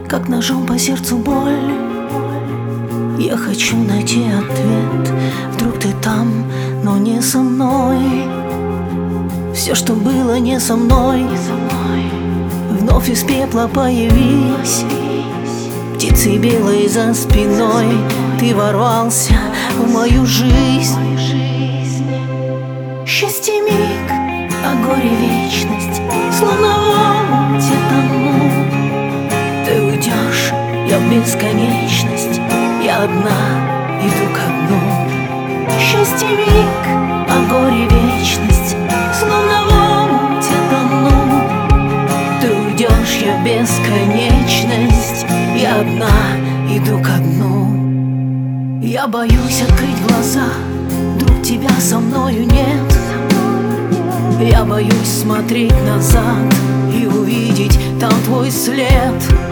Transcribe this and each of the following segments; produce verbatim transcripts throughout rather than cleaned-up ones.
как ножом по сердцу боль. Я хочу найти ответ. Вдруг ты там, но не со мной. Все, что было не со мной, вновь из пепла появись. Птицей белой за спиной ты ворвался в мою жизнь. Счастье миг, а горе вечность, словно в омуте тону. Ты уйдешь, я в бесконечность, я одна иду ко дну. Счастье миг, а горе вечность, словно в омуте тону. Ты уйдешь, я в бесконечность, я одна иду ко дну. Я боюсь открыть глаза, вдруг тебя со мною нет. Я боюсь смотреть назад и увидеть там твой след.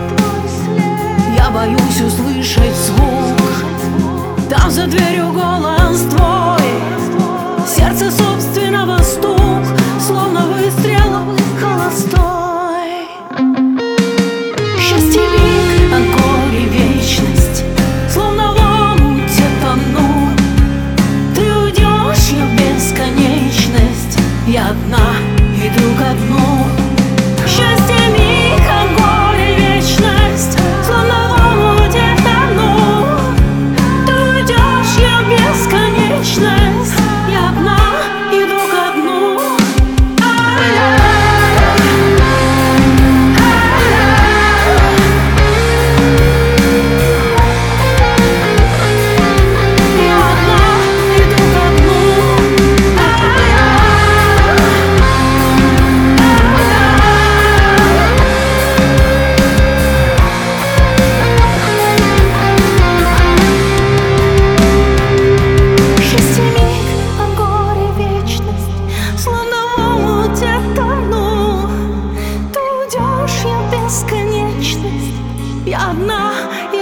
Я боюсь услышать звук, там за дверью голос твой. Сердце собственного стук, словно выстрел холостой. Счастье миг, а горе вечность, словно в омуте тону. Ты уйдешь, я в бесконечность, я одна иду ко дну. Счастье миг, а горе вечность, словно в омуте тону. Ты уйдешь, я в бесконечность, я одна иду ко дну. Я одна